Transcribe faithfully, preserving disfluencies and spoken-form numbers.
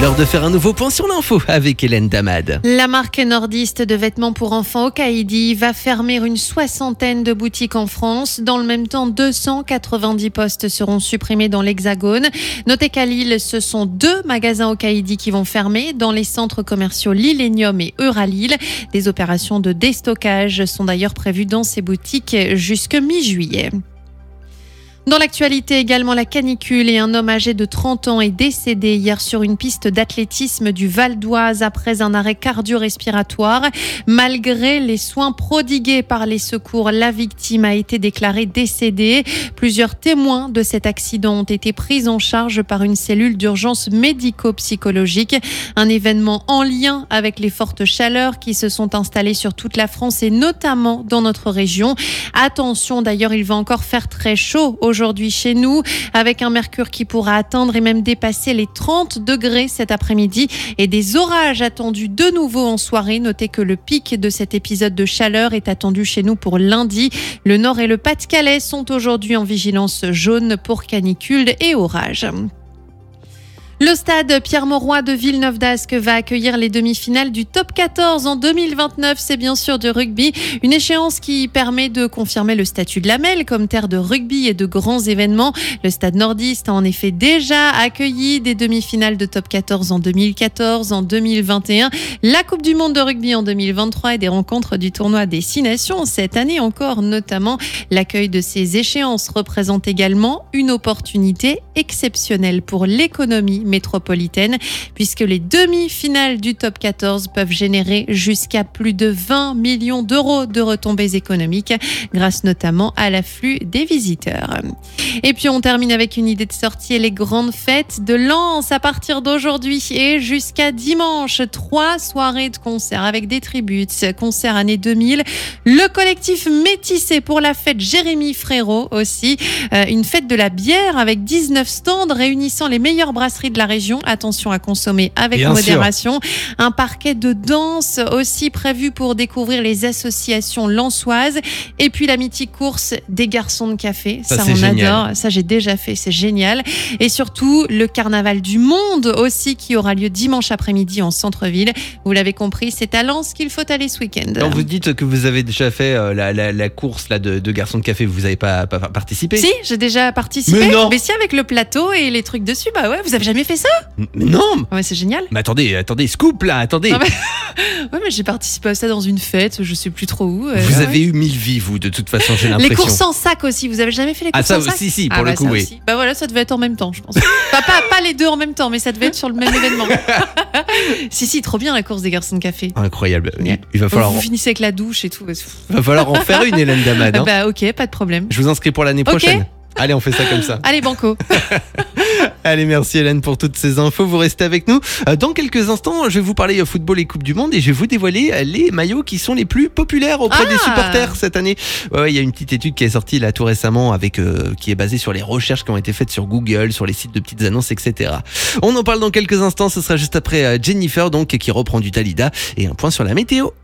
L'heure de faire un nouveau point sur l'info avec Hélène Damad. La marque nordiste de vêtements pour enfants Okaïdi va fermer une soixantaine de boutiques en France. Dans le même temps, deux cent quatre-vingt-dix postes seront supprimés dans l'Hexagone. Notez qu'à Lille, ce sont deux magasins Okaïdi qui vont fermer dans les centres commerciaux Lillénium et Euralille. Des opérations de déstockage sont d'ailleurs prévues dans ces boutiques jusque mi-juillet. Dans l'actualité également, la canicule et un homme âgé de trente ans est décédé hier sur une piste d'athlétisme du Val d'Oise après un arrêt cardio-respiratoire. Malgré les soins prodigués par les secours, la victime a été déclarée décédée. Plusieurs témoins de cet accident ont été pris en charge par une cellule d'urgence médico-psychologique. Un événement en lien avec les fortes chaleurs qui se sont installées sur toute la France et notamment dans notre région. Attention d'ailleurs, il va encore faire très chaud aujourd'hui chez nous, avec un mercure qui pourra atteindre et même dépasser les trente degrés cet après-midi et des orages attendus de nouveau en soirée. Notez que le pic de cet épisode de chaleur est attendu chez nous pour lundi. Le Nord et le Pas-de-Calais sont aujourd'hui en vigilance jaune pour canicule et orages. Le stade Pierre-Mauroy de Villeneuve-d'Ascq va accueillir les demi-finales du top quatorze en deux mille vingt-neuf. C'est bien sûr du rugby. Une échéance qui permet de confirmer le statut de la Melle comme terre de rugby et de grands événements. Le stade nordiste a en effet déjà accueilli des demi-finales de top quatorze en deux mille quatorze, en deux mille vingt et un, la Coupe du monde de rugby en deux mille vingt-trois et des rencontres du tournoi des Six Nations. Cette année encore, notamment, l'accueil de ces échéances représente également une opportunité exceptionnelle pour l'économie métropolitaine, puisque les demi-finales du top quatorze peuvent générer jusqu'à plus de vingt millions d'euros de retombées économiques, grâce notamment à l'afflux des visiteurs. Et puis on termine avec une idée de sortie et les grandes fêtes de Lens à partir d'aujourd'hui et jusqu'à dimanche. Trois soirées de concerts avec des tributes, concert année deux mille, le collectif Métissé pour la fête Jérémy Frérot aussi, euh, une fête de la bière avec dix-neuf stands réunissant les meilleures brasseries de la région. Attention à consommer avec Bien modération. Sûr. Un parquet de danse aussi prévu pour découvrir les associations lensoises. Et puis la mythique course des garçons de café. Ça, ça on génial. adore. Ça, j'ai déjà fait. C'est génial. Et surtout, le carnaval du monde aussi qui aura lieu dimanche après-midi en centre-ville. Vous l'avez compris, c'est à Lens qu'il faut aller ce week-end. Alors, vous dites que vous avez déjà fait euh, la, la, la course là, de, de garçons de café. Vous n'avez pas, pas participé? Si, j'ai déjà participé. Mais non. Mais si, avec le plateau et les trucs dessus. Bah ouais, vous avez jamais fait ça? Mais non. Ouais, c'est génial. Mais attendez, attendez, scoop là, attendez. Ah bah... ouais, mais j'ai participé à ça dans une fête, je sais plus trop où. Euh, vous ouais. avez eu mille vies, vous, de toute façon, j'ai l'impression. Les courses en sac aussi, vous avez jamais fait les courses ah, ça, en sac? Si, si, pour ah, le bah, coup, oui. Aussi. Bah voilà, ça devait être en même temps, je pense. pas, pas, pas les deux en même temps, mais ça devait être sur le même événement. si, si, trop bien la course des garçons de café. Incroyable. Yeah. Il va falloir. Vous en... finissez avec la douche et tout. Il va falloir en faire une, Hélène Damad. Hein. Bah ok, pas de problème. Je vous inscris pour l'année prochaine. Okay. Allez, on fait ça comme ça. Allez, banco. Allez, merci Hélène pour toutes ces infos. Vous restez avec nous. Dans quelques instants, je vais vous parler football et Coupe du Monde et je vais vous dévoiler les maillots qui sont les plus populaires auprès ah des supporters cette année. Ouais, il y a une petite étude qui est sortie là tout récemment avec euh, qui est basée sur les recherches qui ont été faites sur Google, sur les sites de petites annonces, et cetera. On en parle dans quelques instants. Ce sera juste après Jennifer donc qui reprend du Dalida et un point sur la météo.